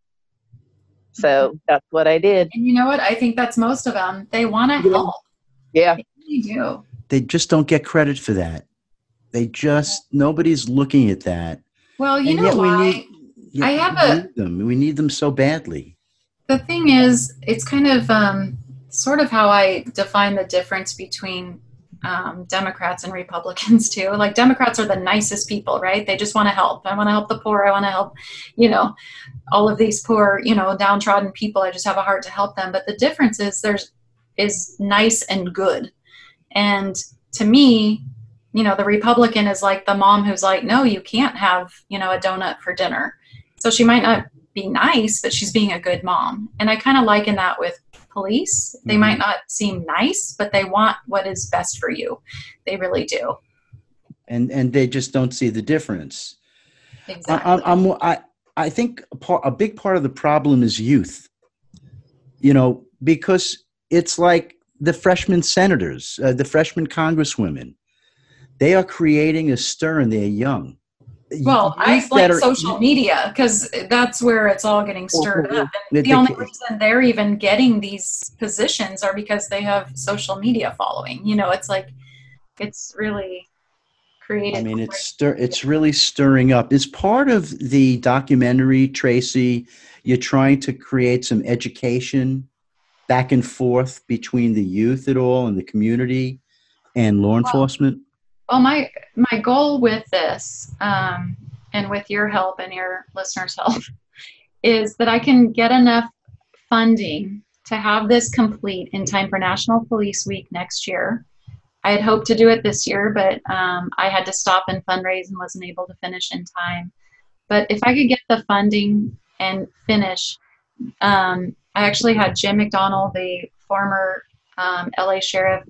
So that's what I did. And you know what? I think that's most of them. They want to Yeah. help. Yeah. They really do. They just don't get credit for that. They just, nobody's looking at that. Well, you And know yet we why? need, yet I have we a- need them. We need them so badly. The thing is, it's kind of um, sort of how I define the difference between um, Democrats and Republicans too. Like Democrats are the nicest people, right? They just want to help. I want to help the poor. I want to help, you know, all of these poor, you know, downtrodden people. I just have a heart to help them. But the difference is there's is nice and good. And to me, you know, the Republican is like the mom who's like, no, you can't have, you know, a donut for dinner. So she might not be nice, but she's being a good mom. And I kind of liken that with police. They Mhm. might not seem nice, but they want what is best for you. They really do. And and they just don't see the difference. Exactly. I, I'm, I, I think a, part, a big part of the problem is youth, you know, because it's like the freshman senators, uh, the freshman congresswomen, they are creating a stir and they're young. Well, I Youth blame that are- social media because that's where it's all getting stirred Mhm. up. They- And the they- only reason they're even getting these positions are because they have social media following. You know, it's like, it's really created. I mean, it's stir, it's really stirring up. Is part of the documentary, Tracy, you're trying to create some education back and forth between the youth at all and the community and law enforcement? Well, my my goal with this, um, and with your help and your listeners' help, is that I can get enough funding to have this complete in time for National Police Week next year. I had hoped to do it this year, but um, I had to stop and fundraise and wasn't able to finish in time. But if I could get the funding and finish, um, I actually had Jim McDonnell, the former um, L A sheriff,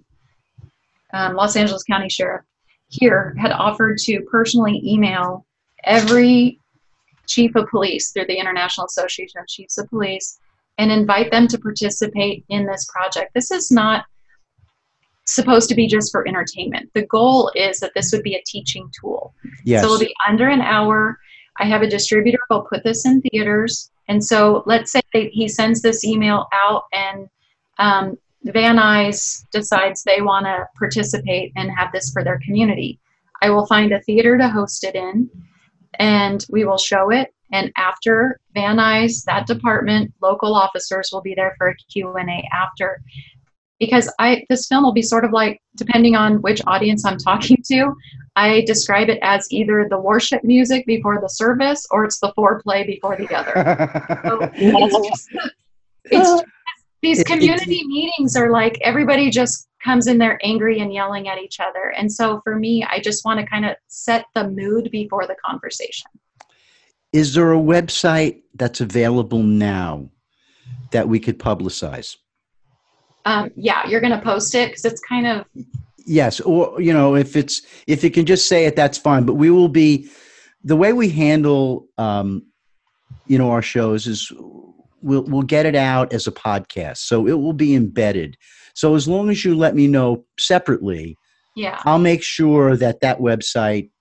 um, Los Angeles County sheriff, here had offered to personally email every chief of police through the International Association of Chiefs of Police and invite them to participate in this project. This is not supposed to be just for entertainment. The goal is that this would be a teaching tool. Yes. So it'll be under an hour. I have a distributor who'll put this in theaters. And so let's say he sends this email out and um, Van Nuys decides they want to participate and have this for their community. I will find a theater to host it in, and we will show it. And after Van Nuys, that department, local officers will be there for a Q and A after. Because I, this film will be sort of like, depending on which audience I'm talking to, I describe it as either the worship music before the service or it's the foreplay before the other. So it's just, it's just, these It- community it- meetings are like everybody just comes in there angry and yelling at each other. And so for me, I just want to kind of set the mood before the conversation. Is there a website that's available now that we could publicize? Um, yeah, you're going to post it because it's kind of, Yes, or you know, if it's if you can just say it, that's fine. But we will be the way we handle, um, you know, our shows is we'll we'll get it out as a podcast, so it will be embedded. So as long as you let me know separately, yeah. I'll make sure that that website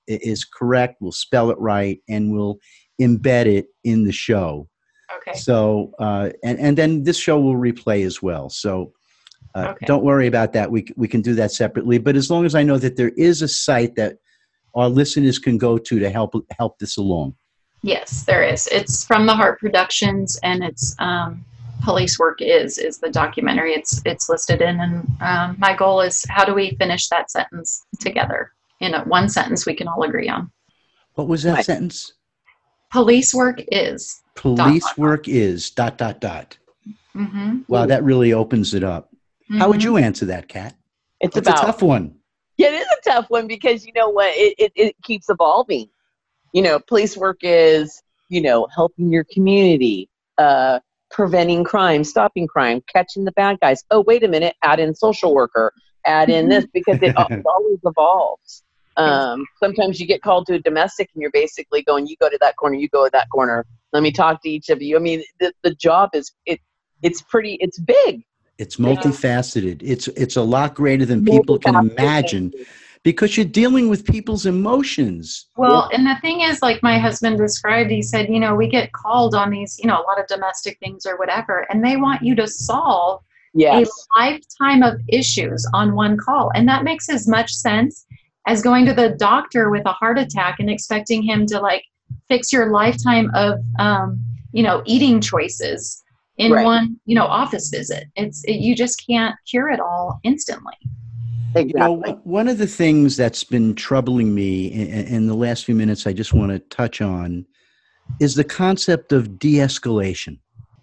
is correct. We'll spell it right, and we'll embed it in the show. Okay. So, uh, and, and then this show will replay as well. So uh, Okay. don't worry about that. We, we can do that separately. But as long as I know that there is a site that our listeners can go to to help help this along. Yes, there is. It's from the Heart Productions, and it's um, Police Work Is, is the documentary it's it's listed in. And um, my goal is, how do we finish that sentence together in a, one sentence we can all agree on? What was that Right. sentence? Police work is. Police dot, dot, work is dot, dot, dot. Mm-hmm. Wow, that really opens it up. Mm-hmm. How would you answer that, Kat? It's That's about a tough one. Yeah, it is a tough one because you know what? It, it, it keeps evolving. You know, police work is, you know, helping your community, uh, preventing crime, stopping crime, catching the bad guys. Oh, wait a minute, add in social worker, add in this, because it, it always evolves. Um, sometimes you get called to a domestic and you're basically going, you go to that corner, you go to that corner. Let me talk to each of you. I mean, the, the job is, it. it's pretty, it's big. It's multifaceted. It's it's a lot greater than people can imagine, because you're dealing with people's emotions. Well, and the thing is, like my husband described, he said, you know, we get called on these, you know, a lot of domestic things or whatever, and they want you to solve Yes. a lifetime of issues on one call. And that makes as much sense as going to the doctor with a heart attack and expecting him to like fix your lifetime of, um, you know, eating choices in Right. one, you know, office visit. It's, it, you just can't cure it all instantly. Exactly. You know, one of the things that's been troubling me in, in the last few minutes, I just want to touch on, is the concept of de-escalation.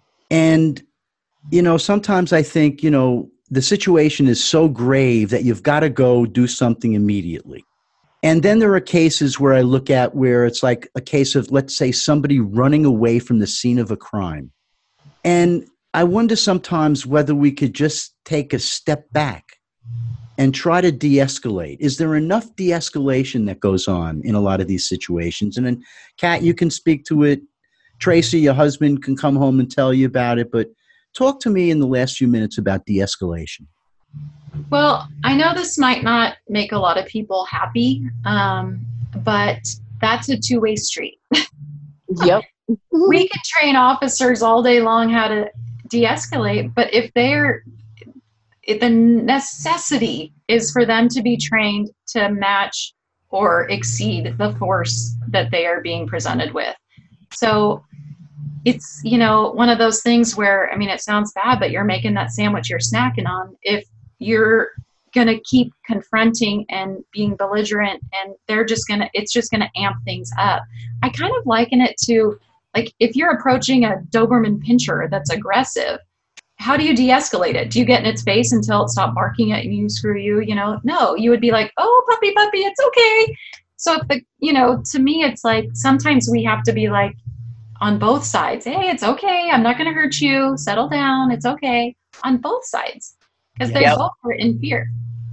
And, you know, sometimes I think, you know, the situation is so grave that you've got to go do something immediately. And then there are cases where I look at where it's like a case of, let's say, somebody running away from the scene of a crime. And I wonder sometimes whether we could just take a step back and try to de-escalate. Is there enough de-escalation that goes on in a lot of these situations? And then, Kat, you can speak to it. Tracy, your husband, can come home and tell you about it. But talk to me in the last few minutes about de-escalation. Well, I know this might not make a lot of people happy, um, but that's a two-way street. Yep. We could train officers all day long how to de-escalate, but if they're, if the necessity is for them to be trained to match or exceed the force that they are being presented with. So it's, you know, one of those things where, I mean, it sounds bad, but you're making that sandwich you're snacking on. If you're going to keep confronting and being belligerent, and they're just going to, it's just going to amp things up. I kind of liken it to, like, if you're approaching a Doberman Pinscher that's aggressive, how do you de-escalate it? Do you get in its face until it stops barking at you, screw you, you know? No, you would be like, oh, puppy, puppy, it's okay. So if the, you know, to me, it's like, sometimes we have to be like on both sides. Hey, it's okay. I'm not going to hurt you. Settle down. It's okay. On both sides. Because they Yep. both are in fear.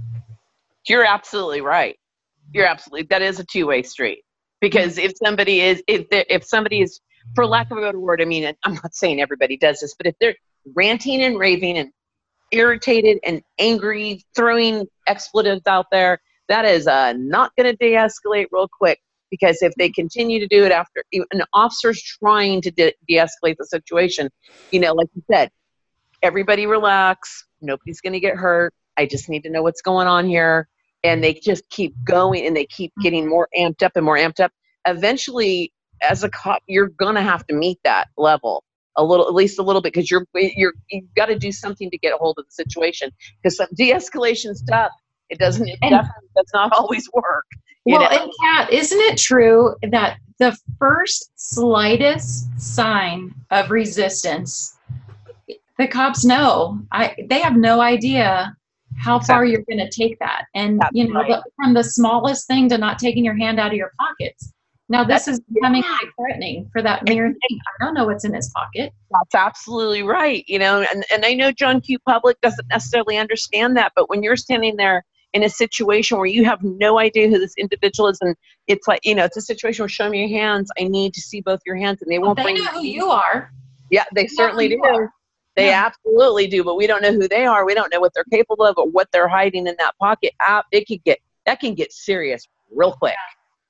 You're absolutely right. You're absolutely, that is a two-way street. Because if somebody is, if there, if somebody is, for lack of a better word, I mean, I'm not saying everybody does this, but if they're ranting and raving and irritated and angry, throwing expletives out there, that is uh, not going to de-escalate real quick. Because if they continue to do it after, an officer's trying to de- de-escalate the situation, you know, like you said, everybody relax, nobody's going to get hurt. I just need to know what's going on here. And they just keep going and they keep getting more amped up and more amped up. Eventually, as a cop, you're going to have to meet that level a little, at least a little bit, because you're, you're, you've got to do something to get a hold of the situation. Because some de-escalation stuff, it doesn't, it And- definitely does not always work. You Well, know? and Kat, isn't it true that the first slightest sign of resistance, the cops know, I, they have no idea how far you're going to take that. And, That's you know, right. the, from the smallest thing to not taking your hand out of your pockets. Now, this That's- is becoming quite threatening for that mere thing. I don't know what's in his pocket. That's absolutely right. You know, and, and I know John Q. Public doesn't necessarily understand that, but when you're standing there in a situation where you have no idea who this individual is, and it's like, you know, it's a situation where show me your hands, I need to see both your hands, and they won't They bring know who you are. Yeah, they certainly who do. you are. They Yeah. absolutely do, but we don't know who they are. We don't know what they're capable of or what they're hiding in that pocket. Ah, it could get, that can get serious real quick.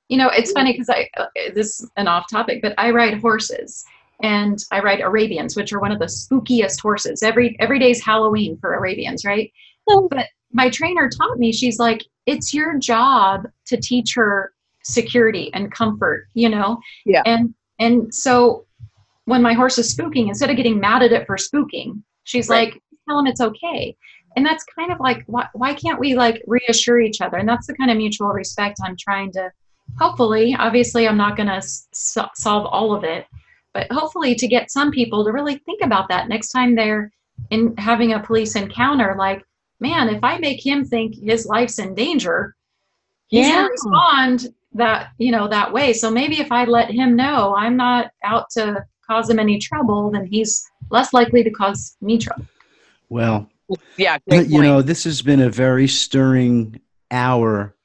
You know, it's funny because I, uh, this is an off topic, but I ride horses, and I ride Arabians, which are one of the spookiest horses. Every, every day's Halloween for Arabians, right? But my trainer taught me, she's like, it's your job to teach her security and comfort, you know? Yeah. And, and so when my horse is spooking, instead of getting mad at it for spooking, she's Right. like, tell him it's okay. And that's kind of like, why, why can't we like reassure each other? And that's the kind of mutual respect I'm trying to, hopefully, obviously I'm not going to so- solve all of it, but hopefully to get some people to really think about that next time they're in having a police encounter, like, man, if I make him think his life's in danger, he's Yeah. going to respond that, you know, that way. So maybe if I let him know I'm not out to cause him any trouble, then he's less likely to cause me trouble. Well, Yeah, great you point. know, this has been a very stirring hour.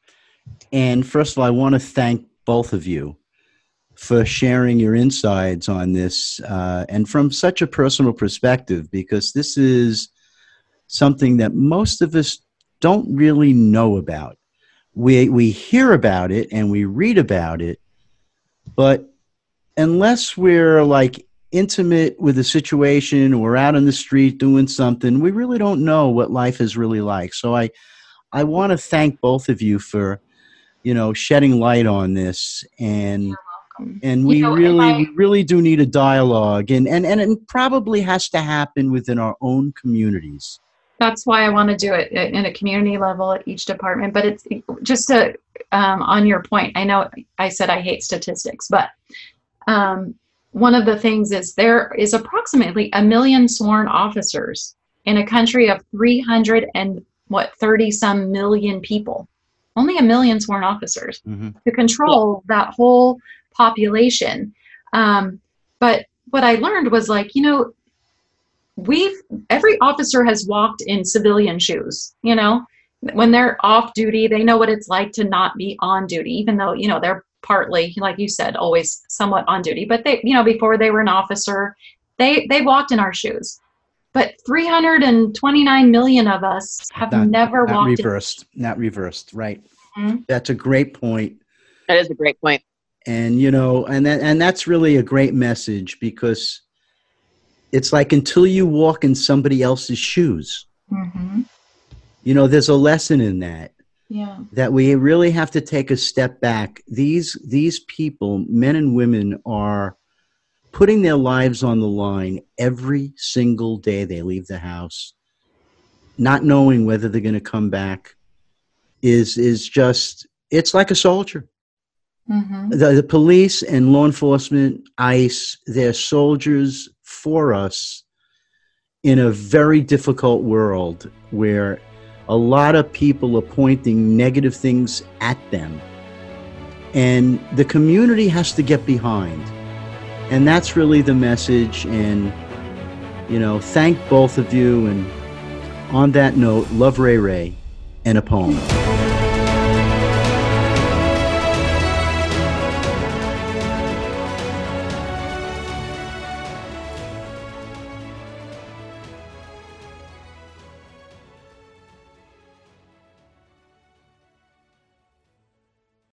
And first of all, I want to thank both of you for sharing your insights on this, uh, and from such a personal perspective, because this is something that most of us don't really know about. We we hear about it and we read about it, but unless we're like intimate with a situation or out on the street doing something, we really don't know what life is really like. So I I want to thank both of you for, you know, shedding light on this, and and we You know, really if I- we really do need a dialogue, and, and and it probably has to happen within our own communities. That's why I want to do it in a community level at each department. But it's just to, um, on your point, I know I said I hate statistics, but um, one of the things is there is approximately a million sworn officers in a country of three hundred and what, thirty some million people. Only a million sworn officers Mm-hmm. to control that whole population. Um, but what I learned was like, you know, we've, every officer has walked in civilian shoes, you know, when they're off duty, they know what it's like to not be on duty, even though, you know, they're partly, like you said, always somewhat on duty, but they, you know, before they were an officer, they, they walked in our shoes. But three hundred twenty-nine million of us have Not- never not walked reversed, not reversed, right? Mhm. That's a great point. That is a great point. And, you know, and that, and that's really a great message, because it's like until you walk in somebody else's shoes, in. Mm-hmm. you know, there's a lesson in that, Yeah. that we really have to take a step back. These, these people, men and women, are putting their lives on the line every single day they leave the house, not knowing whether they're going to come back, is, is just, it's like a soldier. Mm-hmm. The, the police and law enforcement, ICE, they're soldiers for us in a very difficult world where a lot of people are pointing negative things at them. And the community has to get behind. And that's really the message. And, you know, thank both of you. And on that note, love Ray Ray and a poem.